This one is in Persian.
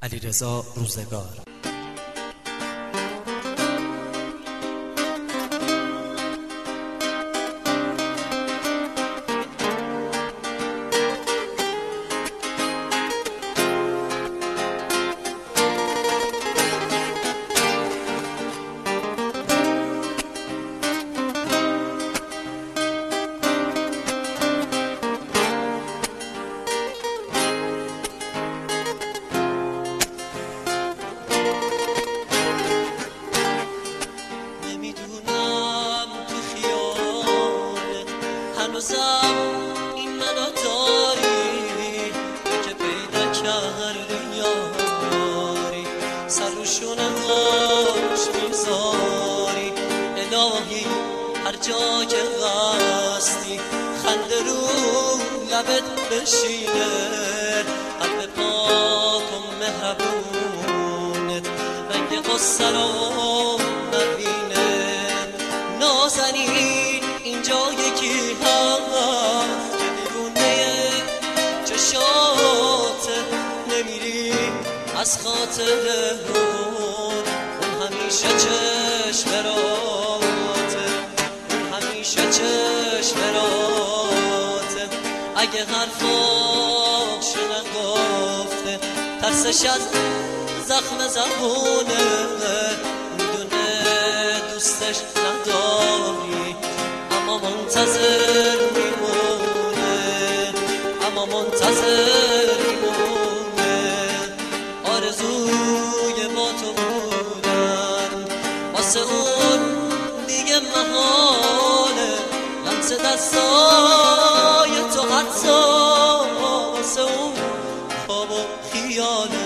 علیرضا روزگار. هنوزم این منو داری که پیدا کردی یاری سر رو شونه‌هاش میذاری الهی هر جا که هستی خنده رو لبت بشینه قلب پاک و مهربونت رنگ غصه رو نبینه نازنین اینجا یکی هست که دیوونه چشات نمیری از خاطر اون همیشه چشم راته اون همیشه چشم راته اگه حرفاشو نگفته ترسش از زخم زبونه میدونه دوستش نداری اما منتظر میمونه اما منتظر میمونه آرزوی با تو بودن واسه اون دیگه محاله لمس دستای تو حتی واسه اون خواب و خیاله